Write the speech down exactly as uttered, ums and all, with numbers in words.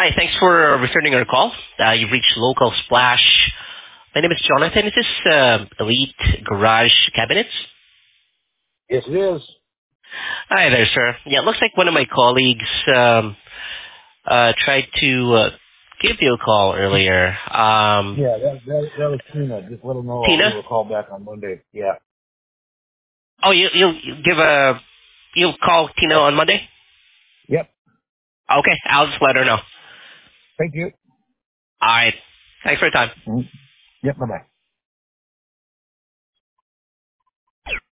Hi, thanks for returning our call. Uh, you've reached Local Splash. My name is Jonathan. Is this uh, Elite Garage Cabinets? Yes, it is. Hi there, sir. Yeah, it looks like one of my colleagues um, uh, tried to uh, give you a call earlier. Um, Yeah, that that, that was Tina. Just let her know I'll give Tina? her a call back on Monday. Yeah. Oh, you, you'll you'll give a you'll call Tina Yep. on Monday? Yep. Okay, I'll just let her know. Thank you. All right. Thanks for your time. Mhm. Yep. Bye bye.